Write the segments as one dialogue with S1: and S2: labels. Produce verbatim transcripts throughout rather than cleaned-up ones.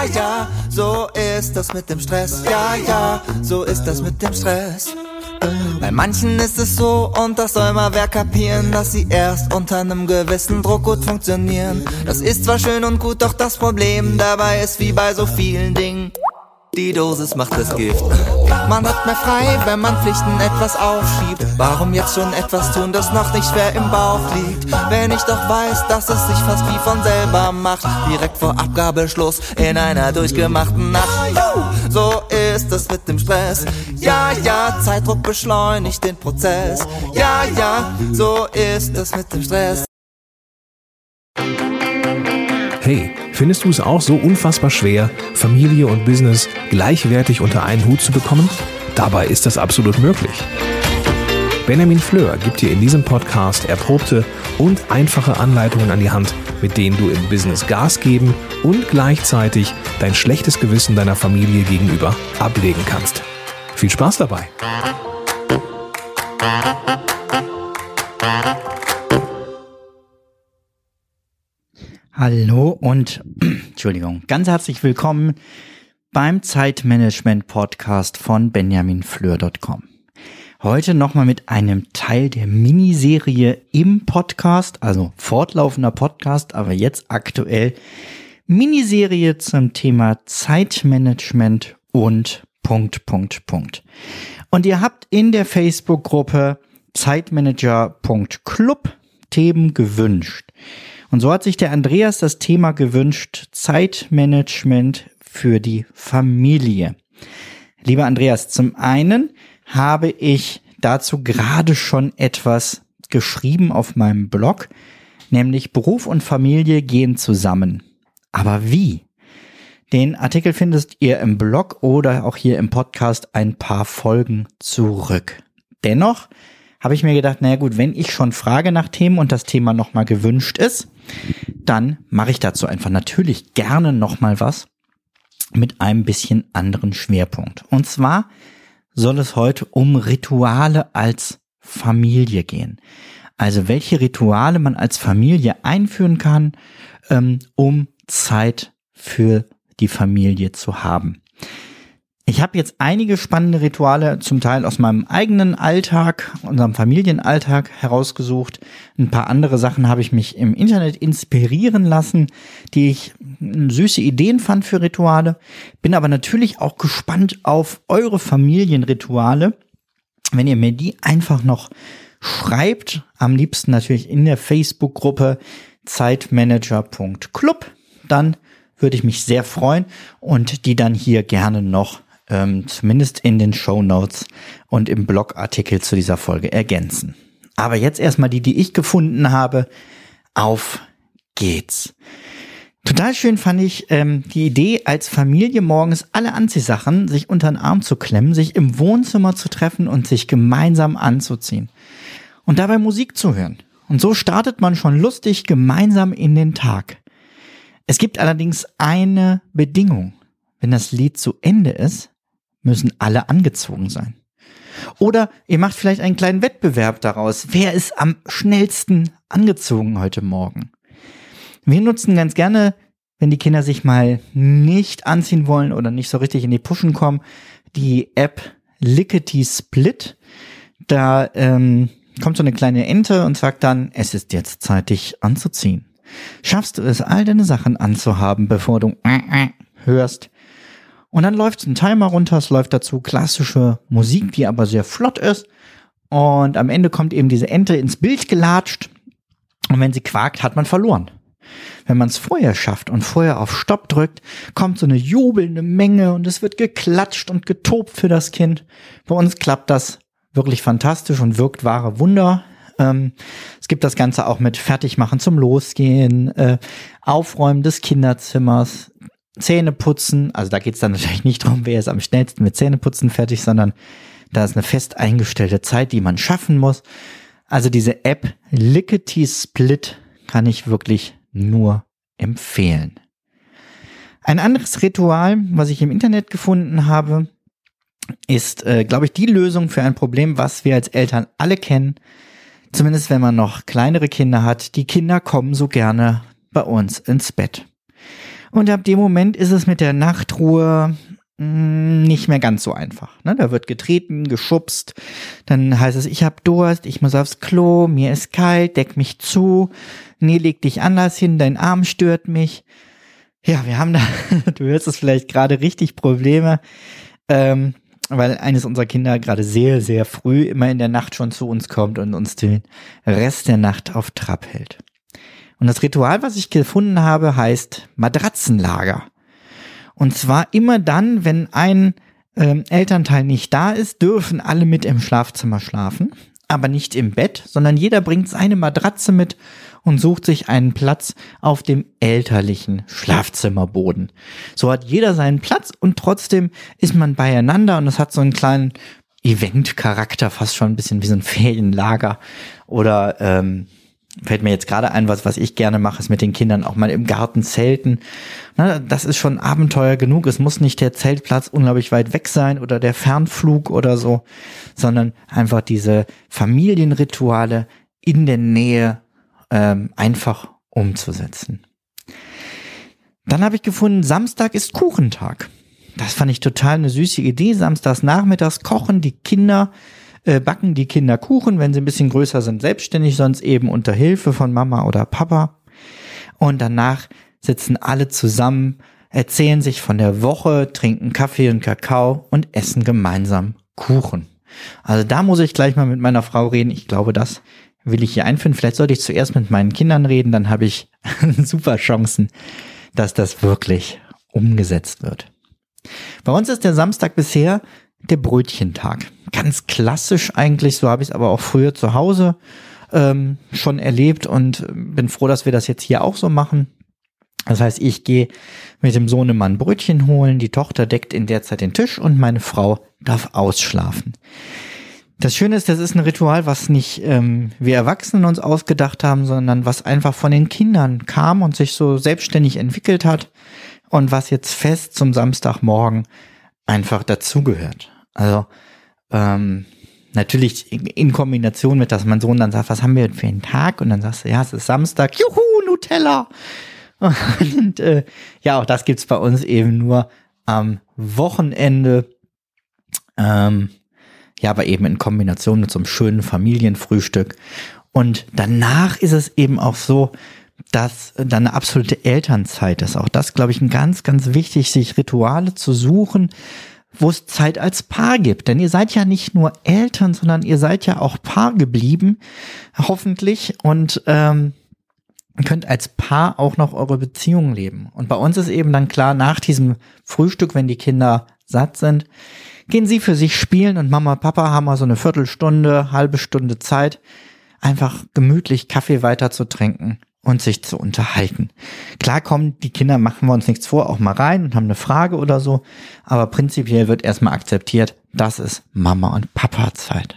S1: Ja, ja, so ist das mit dem Stress. Ja, ja, so ist das mit dem Stress. Bei manchen ist es so, und das soll mal wer kapieren, dass sie erst unter einem gewissen Druck gut funktionieren. Das ist zwar schön und gut, doch das Problem dabei ist wie bei so vielen Dingen: die Dosis macht das Gift. Man hat mehr frei, wenn man Pflichten etwas aufschiebt. Warum jetzt schon etwas tun, das noch nicht schwer im Bauch liegt? Wenn ich doch weiß, dass es sich fast wie von selber macht, direkt vor Abgabeschluss in einer durchgemachten Nacht. So ist es mit dem Stress. Ja, ja, Zeitdruck beschleunigt den Prozess. Ja, ja, so ist es mit dem Stress.
S2: Hey, findest du es auch so unfassbar schwer, Familie und Business gleichwertig unter einen Hut zu bekommen? Dabei ist das absolut möglich. Benjamin Fleur gibt dir in diesem Podcast erprobte und einfache Anleitungen an die Hand, mit denen du im Business Gas geben und gleichzeitig dein schlechtes Gewissen deiner Familie gegenüber ablegen kannst. Viel Spaß dabei!
S3: Hallo und Entschuldigung, ganz herzlich willkommen beim Zeitmanagement-Podcast von benjamin fleur punkt com. Heute nochmal mit einem Teil der Miniserie im Podcast, also fortlaufender Podcast, aber jetzt aktuell Miniserie zum Thema Zeitmanagement und Punkt, Punkt, Punkt. Und ihr habt in der Facebook-Gruppe zeitmanager punkt club Themen gewünscht. Und so hat sich der Andreas das Thema gewünscht: Zeitmanagement für die Familie. Lieber Andreas, zum einen habe ich dazu gerade schon etwas geschrieben auf meinem Blog, nämlich Beruf und Familie gehen zusammen. Aber wie? Den Artikel findest ihr im Blog oder auch hier im Podcast ein paar Folgen zurück. Dennoch habe ich mir gedacht, naja gut, wenn ich schon frage nach Themen und das Thema nochmal gewünscht ist, dann mache ich dazu einfach natürlich gerne nochmal was mit einem bisschen anderen Schwerpunkt. Und zwar soll es heute um Rituale als Familie gehen. Also welche Rituale man als Familie einführen kann, ähm, um Zeit für die Familie zu haben. Ich habe jetzt einige spannende Rituale, zum Teil aus meinem eigenen Alltag, unserem Familienalltag herausgesucht. Ein paar andere Sachen habe ich mich im Internet inspirieren lassen, die ich süße Ideen fand für Rituale. Bin aber natürlich auch gespannt auf eure Familienrituale. Wenn ihr mir die einfach noch schreibt, am liebsten natürlich in der Facebook-Gruppe zeitmanager punkt club, dann würde ich mich sehr freuen und die dann hier gerne noch ähm, zumindest in den Shownotes und im Blogartikel zu dieser Folge ergänzen. Aber jetzt erstmal die, die ich gefunden habe. Auf geht's. Total schön fand ich ähm, die Idee, als Familie morgens alle Anziehsachen sich unter den Arm zu klemmen, sich im Wohnzimmer zu treffen und sich gemeinsam anzuziehen. Und dabei Musik zu hören. Und so startet man schon lustig gemeinsam in den Tag. Es gibt allerdings eine Bedingung. Wenn das Lied zu Ende ist, müssen alle angezogen sein. Oder ihr macht vielleicht einen kleinen Wettbewerb daraus. Wer ist am schnellsten angezogen heute Morgen? Wir nutzen ganz gerne, wenn die Kinder sich mal nicht anziehen wollen oder nicht so richtig in die Puschen kommen, die App Lickety Split. Da ähm, kommt so eine kleine Ente und sagt dann, es ist jetzt Zeit, dich anzuziehen. Schaffst du es, all deine Sachen anzuhaben, bevor du äh, äh, hörst? Und dann läuft ein Timer runter, es läuft dazu klassische Musik, die aber sehr flott ist. Und am Ende kommt eben diese Ente ins Bild gelatscht. Und wenn sie quakt, hat man verloren. Wenn man es vorher schafft und vorher auf Stopp drückt, kommt so eine jubelnde Menge und es wird geklatscht und getobt für das Kind. Bei uns klappt das wirklich fantastisch und wirkt wahre Wunder. Ähm, es gibt das Ganze auch mit Fertigmachen zum Losgehen, äh, Aufräumen des Kinderzimmers, Zähneputzen. Also da geht es dann natürlich nicht darum, wer ist am schnellsten mit Zähneputzen fertig, sondern da ist eine fest eingestellte Zeit, die man schaffen muss. Also diese App Lickety Split kann ich wirklich nur empfehlen. Ein anderes Ritual, was ich im Internet gefunden habe, ist, äh, glaube ich, die Lösung für ein Problem, was wir als Eltern alle kennen. Zumindest wenn man noch kleinere Kinder hat. Die Kinder kommen so gerne bei uns ins Bett. Und ab dem Moment ist es mit der Nachtruhe mh, nicht mehr ganz so einfach. Ne? Da wird getreten, geschubst, dann heißt es, ich hab Durst, ich muss aufs Klo, mir ist kalt, deck mich zu, nee, leg dich anders hin, dein Arm stört mich. Ja, wir haben da, du hörst es vielleicht gerade, richtig Probleme, ähm, weil eines unserer Kinder gerade sehr, sehr früh immer in der Nacht schon zu uns kommt und uns den Rest der Nacht auf Trab hält. Und das Ritual, was ich gefunden habe, heißt Matratzenlager. Und zwar immer dann, wenn ein ähm, Elternteil nicht da ist, dürfen alle mit im Schlafzimmer schlafen, aber nicht im Bett, sondern jeder bringt seine Matratze mit und sucht sich einen Platz auf dem elterlichen Schlafzimmerboden. So hat jeder seinen Platz und trotzdem ist man beieinander und es hat so einen kleinen Event-Charakter, fast schon ein bisschen wie so ein Ferienlager. Oder ähm, fällt mir jetzt gerade ein, was was ich gerne mache, ist mit den Kindern auch mal im Garten zelten. Na, das ist schon Abenteuer genug. Es muss nicht der Zeltplatz unglaublich weit weg sein oder der Fernflug oder so, sondern einfach diese Familienrituale in der Nähe ähm, einfach umzusetzen. Dann habe ich gefunden, Samstag ist Kuchentag. Das fand ich total eine süße Idee. Samstags nachmittags kochen die Kinder, äh, backen die Kinder Kuchen, wenn sie ein bisschen größer sind, selbstständig, sonst eben unter Hilfe von Mama oder Papa. Und danach sitzen alle zusammen, erzählen sich von der Woche, trinken Kaffee und Kakao und essen gemeinsam Kuchen. Also da muss ich gleich mal mit meiner Frau reden. Ich glaube, das will ich hier einführen. Vielleicht sollte ich zuerst mit meinen Kindern reden, dann habe ich super Chancen, dass das wirklich umgesetzt wird. Bei uns ist der Samstag bisher der Brötchentag. Ganz klassisch eigentlich, so habe ich es aber auch früher zu Hause ähm, schon erlebt und bin froh, dass wir das jetzt hier auch so machen. Das heißt, ich gehe mit dem Sohnemann Brötchen holen, die Tochter deckt in der Zeit den Tisch und meine Frau darf ausschlafen. Das Schöne ist, das ist ein Ritual, was nicht ähm, wir Erwachsenen uns ausgedacht haben, sondern was einfach von den Kindern kam und sich so selbstständig entwickelt hat und was jetzt fest zum Samstagmorgen einfach dazugehört. Also ähm, natürlich in Kombination mit, dass mein Sohn dann sagt, was haben wir für einen Tag? Und dann sagst du, ja, es ist Samstag, juhu, Nutella. Und äh, ja, auch das gibt's bei uns eben nur am Wochenende. Ähm, ja, aber eben in Kombination mit so einem schönen Familienfrühstück. Und danach ist es eben auch so, dass dann eine absolute Elternzeit ist. Auch das, glaube ich, ein ganz, ganz wichtig, sich Rituale zu suchen, wo es Zeit als Paar gibt. Denn ihr seid ja nicht nur Eltern, sondern ihr seid ja auch Paar geblieben, hoffentlich. Und ähm, könnt als Paar auch noch eure Beziehung leben. Und bei uns ist eben dann klar, nach diesem Frühstück, wenn die Kinder satt sind, gehen sie für sich spielen und Mama und Papa haben mal so eine Viertelstunde, halbe Stunde Zeit, einfach gemütlich Kaffee weiter zu trinken und sich zu unterhalten. Klar kommen die Kinder, machen wir uns nichts vor, auch mal rein und haben eine Frage oder so, aber prinzipiell wird erstmal akzeptiert, das ist Mama und Papa Zeit.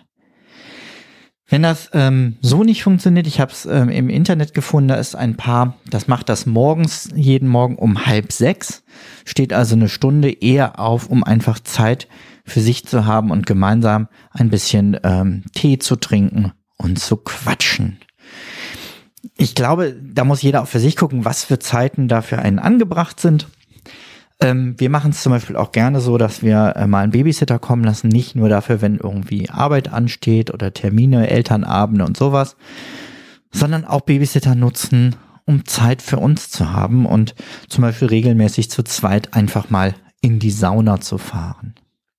S3: Wenn das ähm, so nicht funktioniert, ich habe es ähm, im Internet gefunden, da ist ein Paar, das macht das morgens, jeden Morgen um halb sechs, steht also eine Stunde eher auf, um einfach Zeit für sich zu haben und gemeinsam ein bisschen ähm, Tee zu trinken und zu quatschen. Ich glaube, da muss jeder auch für sich gucken, was für Zeiten da für einen angebracht sind. Ähm, wir machen es zum Beispiel auch gerne so, dass wir äh, mal einen Babysitter kommen lassen, nicht nur dafür, wenn irgendwie Arbeit ansteht oder Termine, Elternabende und sowas, sondern auch Babysitter nutzen, um Zeit für uns zu haben und zum Beispiel regelmäßig zu zweit einfach mal in die Sauna zu fahren.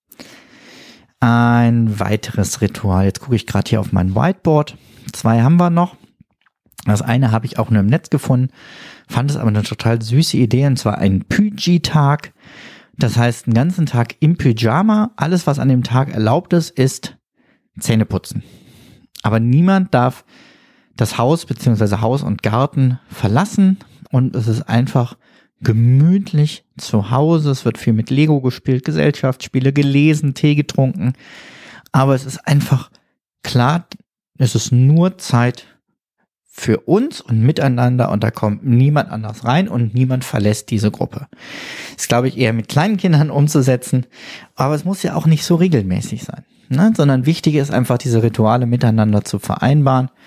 S3: Ein weiteres Ritual, jetzt gucke ich gerade hier auf mein Whiteboard, zwei haben wir noch. Das eine habe ich auch nur im Netz gefunden, fand es aber eine total süße Idee, und zwar ein Pyji-Tag. Das heißt, einen ganzen Tag im Pyjama. Alles, was an dem Tag erlaubt ist, ist Zähne putzen. Aber niemand darf das Haus bzw. Haus und Garten verlassen und es ist einfach gemütlich zu Hause. Es wird viel mit Lego gespielt, Gesellschaftsspiele gelesen, Tee getrunken. Aber es ist einfach klar, es ist nur Zeit für uns und miteinander und da kommt niemand anders rein und niemand verlässt diese Gruppe. Das ist, glaube ich, eher mit kleinen Kindern umzusetzen, aber es muss ja auch nicht so regelmäßig sein, ne? Sondern wichtig ist einfach, diese Rituale miteinander zu vereinbaren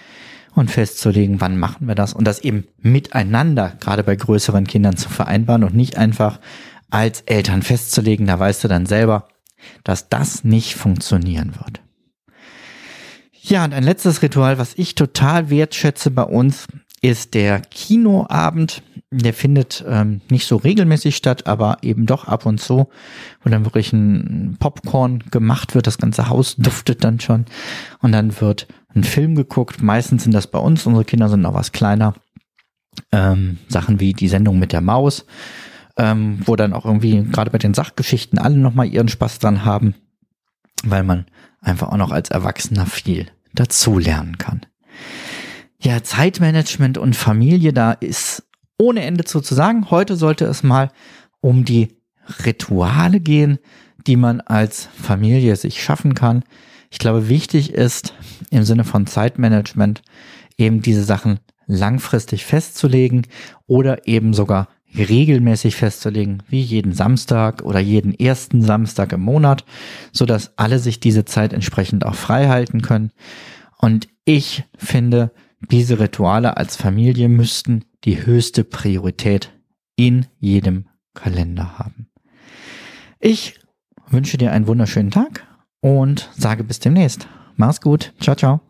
S3: und festzulegen, wann machen wir das und das eben miteinander, gerade bei größeren Kindern zu vereinbaren und nicht einfach als Eltern festzulegen, da weißt du dann selber, dass das nicht funktionieren wird. Ja, und ein letztes Ritual, was ich total wertschätze bei uns, ist der Kinoabend. Der findet ähm, nicht so regelmäßig statt, aber eben doch ab und zu, wo dann wirklich ein Popcorn gemacht wird, das ganze Haus duftet dann schon und dann wird ein Film geguckt. Meistens sind das bei uns, unsere Kinder sind noch was kleiner, ähm, Sachen wie die Sendung mit der Maus, ähm, wo dann auch irgendwie gerade bei den Sachgeschichten alle nochmal ihren Spaß dran haben, weil man einfach auch noch als Erwachsener viel dazu lernen kann. Ja, Zeitmanagement und Familie, da ist ohne Ende zu, zu sagen. Heute sollte es mal um die Rituale gehen, die man als Familie sich schaffen kann. Ich glaube, wichtig ist im Sinne von Zeitmanagement eben diese Sachen langfristig festzulegen oder eben sogar regelmäßig festzulegen, wie jeden Samstag oder jeden ersten Samstag im Monat, sodass alle sich diese Zeit entsprechend auch frei halten können. Und ich finde, diese Rituale als Familie müssten die höchste Priorität in jedem Kalender haben. Ich wünsche dir einen wunderschönen Tag und sage bis demnächst. Mach's gut. Ciao, ciao.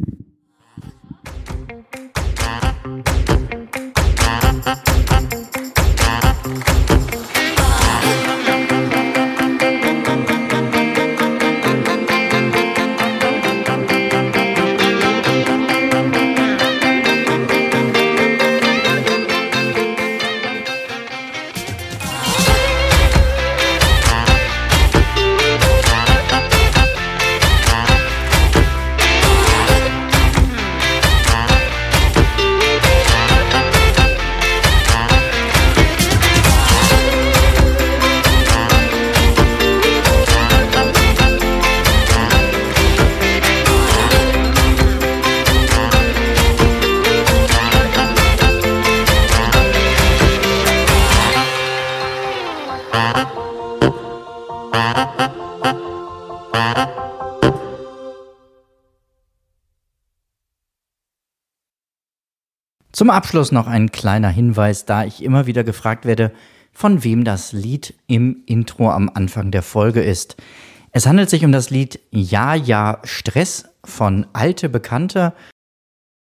S3: Zum Abschluss noch ein kleiner Hinweis, da ich immer wieder gefragt werde, von wem das Lied im Intro am Anfang der Folge ist. Es handelt sich um das Lied Ja, ja, Stress von Alte Bekannte